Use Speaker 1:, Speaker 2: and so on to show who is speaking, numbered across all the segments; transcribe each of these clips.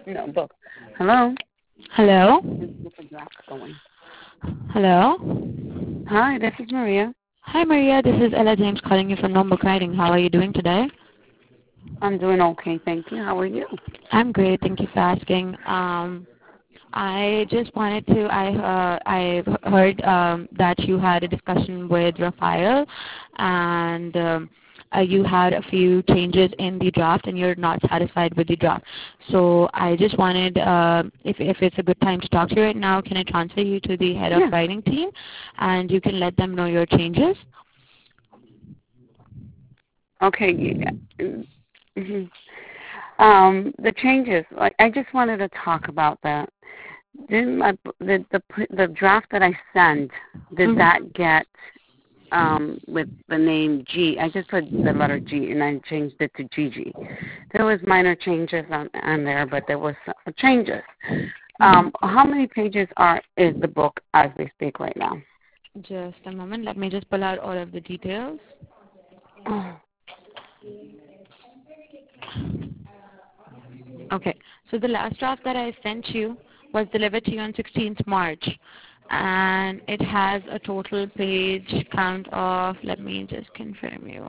Speaker 1: No, book. Hello?
Speaker 2: Hello?
Speaker 1: Get the draft going.
Speaker 2: Hello?
Speaker 1: Hi, this is Maria.
Speaker 2: Hi, Maria. This is Ella James calling you from Nombook Writing. How are you doing today?
Speaker 1: I'm doing okay, thank you. How are you?
Speaker 2: I'm great. Thank you for asking. I just wanted to, I heard that you had a discussion with Rafael and you had a few changes in the draft and you're not satisfied with the draft. So I just wanted, if it's a good time to talk to you right now, can I transfer you to the head of writing team and you can let them know your changes?
Speaker 1: Okay. Mm-hmm. The changes. Like, I just wanted to talk about that. Didn't the draft that I sent, did that get with the name G? I just put the letter G and I changed it to Gigi. There was minor changes on there, but there was some changes. How many pages is the book as we speak right now?
Speaker 2: Just a moment. Let me just pull out all of the details. Okay. So the last draft that I sent you was delivered to you on 16th March. And it has a total page count of, let me just confirm you.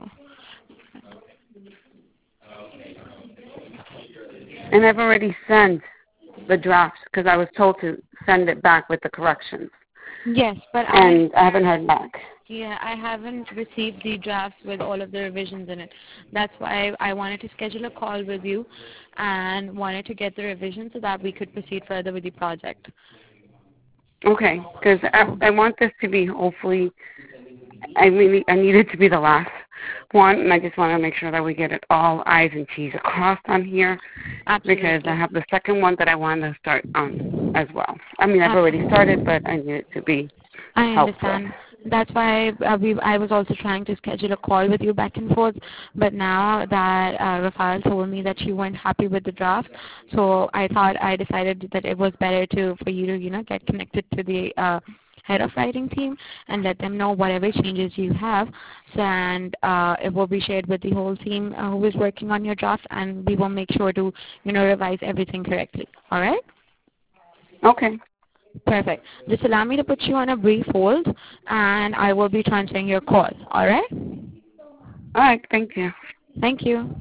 Speaker 1: And I've already sent the draft because I was told to send it back with the corrections.
Speaker 2: Yes, but
Speaker 1: I haven't heard back.
Speaker 2: Yeah, I haven't received the drafts with all of the revisions in it. That's why I wanted to schedule a call with you and wanted to get the revisions so that we could proceed further with the project.
Speaker 1: Okay, because I want this to be hopefully, I need it to be the last one, and I just want to make sure that we get it all I's and T's crossed on here. Absolutely. Because I have the second one that I want to start on as well. I mean, I've already started, but I need it to be helpful.
Speaker 2: I understand. That's why I was also trying to schedule a call with you back and forth. But now that Rafael told me that you weren't happy with the draft, so I decided that it was better for you to get connected to the head of writing team and let them know whatever changes you have, and it will be shared with the whole team who is working on your draft, and we will make sure to revise everything correctly. All right?
Speaker 1: Okay.
Speaker 2: Perfect. Just allow me to put you on a brief hold, and I will be transferring your call. All right?
Speaker 1: All right. Thank you.
Speaker 2: Thank you.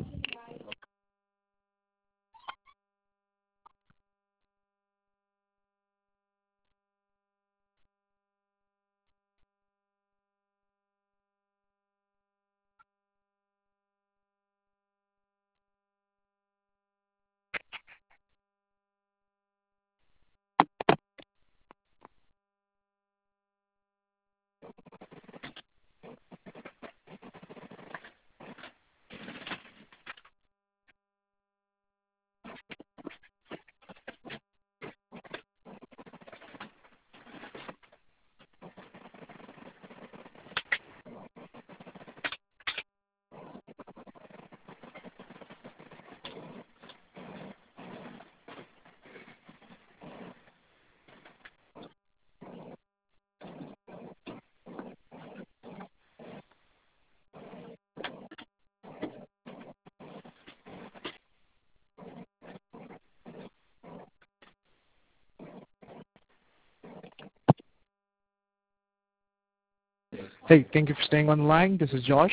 Speaker 3: Hey, thank you for staying on the line. This is Josh.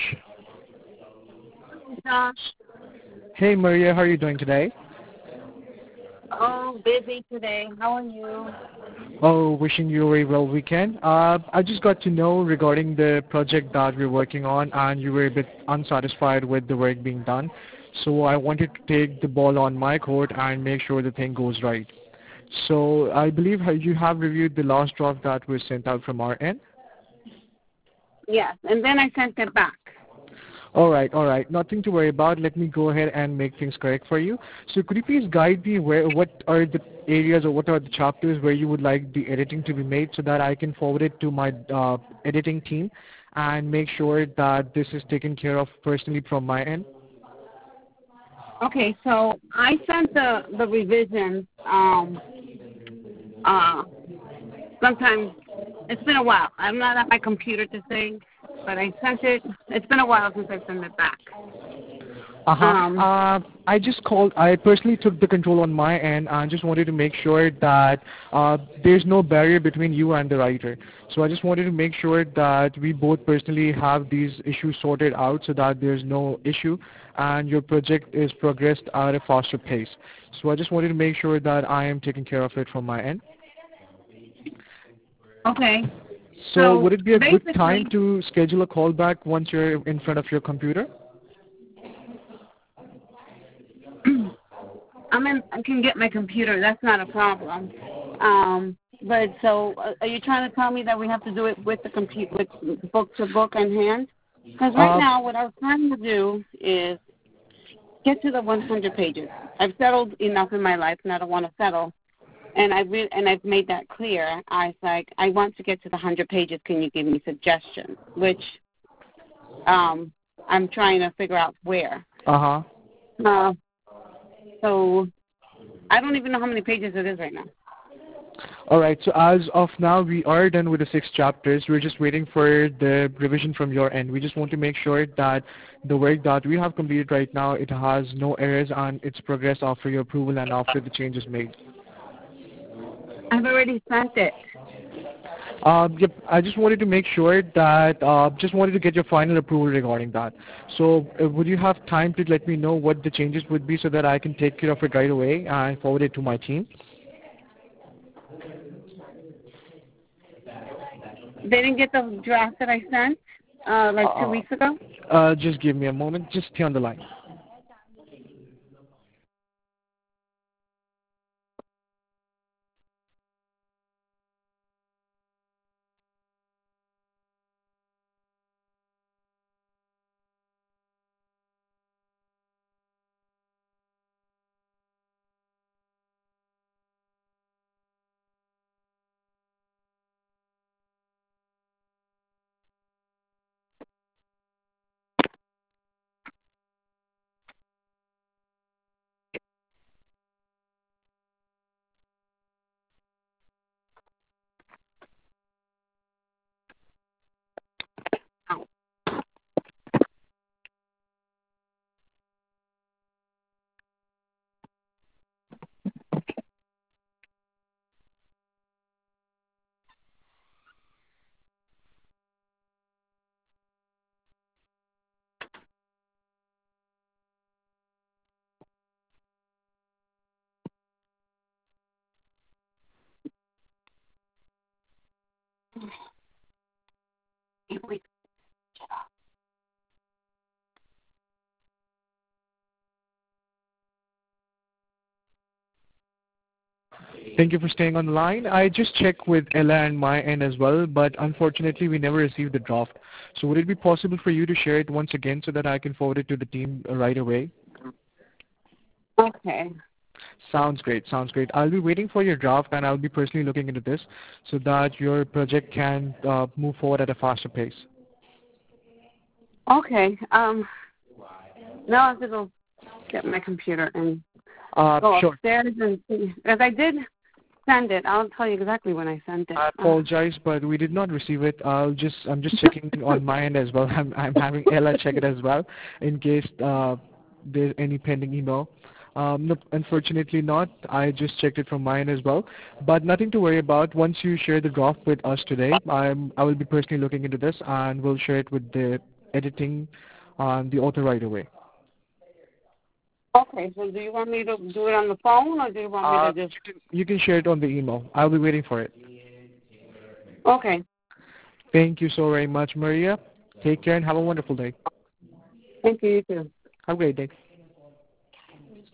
Speaker 1: Josh.
Speaker 3: Hey, Maria, how are you doing today?
Speaker 1: Oh, busy today. How are you?
Speaker 3: Oh, wishing you a very well weekend. I just got to know regarding the project that we're working on, and you were a bit unsatisfied with the work being done. So I wanted to take the ball on my court and make sure the thing goes right. So I believe you have reviewed the last draft that was sent out from our end.
Speaker 1: Yes, and then I sent it back.
Speaker 3: All right. Nothing to worry about. Let me go ahead and make things correct for you. So could you please guide me what are the areas or what are the chapters where you would like the editing to be made so that I can forward it to my editing team and make sure that this is taken care of personally from my end?
Speaker 1: Okay, so I sent the revisions. Sometime it's been a while. I'm not at my computer to say, but I sent it. It's been a while since I sent it back.
Speaker 3: I just called. I personally took the control on my end and just wanted to make sure that there's no barrier between you and the writer. So I just wanted to make sure that we both personally have these issues sorted out so that there's no issue and your project is progressed at a faster pace. So I just wanted to make sure that I am taking care of it from my end.
Speaker 1: Okay.
Speaker 3: So would it be a good time to schedule a call back once you're in front of your computer?
Speaker 1: I can get my computer. That's not a problem. But so, are you trying to tell me that we have to do it with the with book to book in hand? Because right now, what I was trying to do is get to the 100 pages. I've settled enough in my life, and I don't want to settle. And I've made that clear. I was like, I want to get to the 100 pages. Can you give me suggestions? Which I'm trying to figure out where. So I don't even know how many pages it is right now.
Speaker 3: All right. So as of now, we are done with the 6 chapters. We're just waiting for the revision from your end. We just want to make sure that the work that we have completed right now, it has no errors and it's progressed after your approval and after the change is made.
Speaker 1: I've already sent it.
Speaker 3: Yep, I just wanted to make sure that, just wanted to get your final approval regarding that. So would you have time to let me know what the changes would be so that I can take care of it right away and forward it to my team?
Speaker 1: They didn't get the draft that I sent like 2 weeks ago?
Speaker 3: Just give me a moment. Just stay on the line. Thank you for staying on the line. I just checked with Ella and my end as well, but unfortunately we never received the draft. So would it be possible for you to share it once again so that I can forward it to the team right away?
Speaker 1: Okay.
Speaker 3: Sounds great. Sounds great. I'll be waiting for your draft and I'll be personally looking into this so that your project can move forward at a faster pace.
Speaker 1: Okay. Now I have to go get my computer and go
Speaker 3: Sure.
Speaker 1: upstairs and see. Because I did send it. I'll tell you exactly when I sent it.
Speaker 3: I apologize, but we did not receive it. I'm just checking on my end as well. I'm having Ella check it as well in case there's any pending email. No, unfortunately not. I just checked it from my end as well. But nothing to worry about. Once you share the draft with us today, I will be personally looking into this and we'll share it with the editing the author right away.
Speaker 1: Okay, so do you want me to do it on the phone or do you want me to just...
Speaker 3: You can share it on the email. I'll be waiting for it.
Speaker 1: Okay.
Speaker 3: Thank you so very much, Maria. Take care and have a wonderful day.
Speaker 1: Thank you, you too.
Speaker 3: Have a great day.